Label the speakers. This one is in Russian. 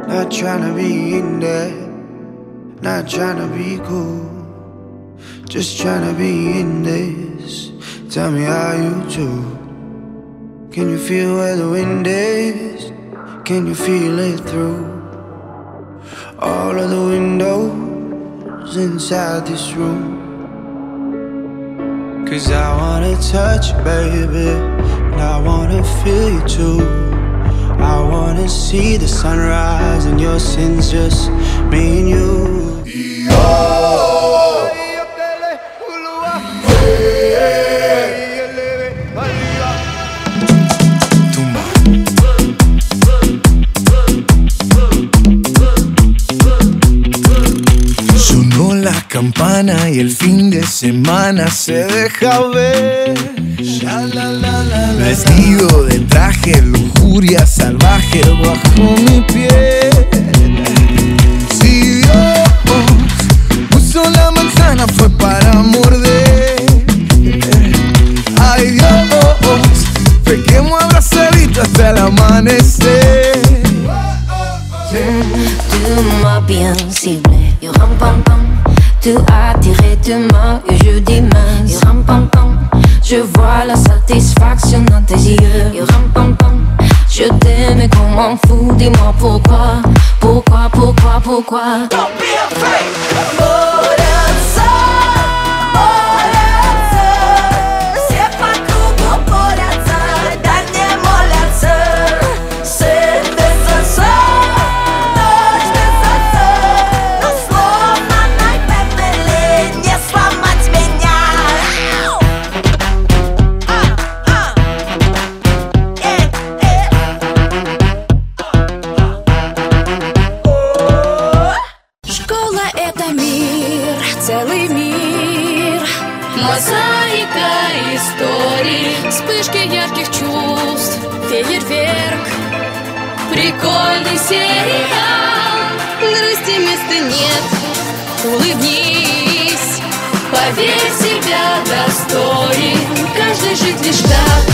Speaker 1: Not trying to be in there, not trying to be cool, just trying to be in this. Tell me how you do. Can you feel where the wind is? Can you feel it through all of the windows inside this room? 'Cause I wanna touch you, baby, and I wanna feel you too. I wanna see the sunrise and your sins, just me and you.
Speaker 2: Sonó la campana y el fin de semana se deja ver. Vestido de traje, lujuria salvaje bajo mi piel. Si Dios puso la manzana fue para morder. Ay Dios, pequemos abrazadito hasta el amanecer.
Speaker 3: Dis-moi bien ciblé, yo ram pam pam. Tu as tiré de moi et je dis mince, yo ram pam pam. Je vois la satisfaction dans tes yeux, yo ram pam pam. Je t'aime et qu'on m'en fout, dis-moi pourquoi, pourquoi, pourquoi, pourquoi.
Speaker 4: Don't be afraid.
Speaker 3: Целый мир, мозаика историй, вспышки ярких чувств, фейерверк, прикольный сериал. Грусти места нет, улыбнись, поверь в себя достоин, каждый жить лишь так.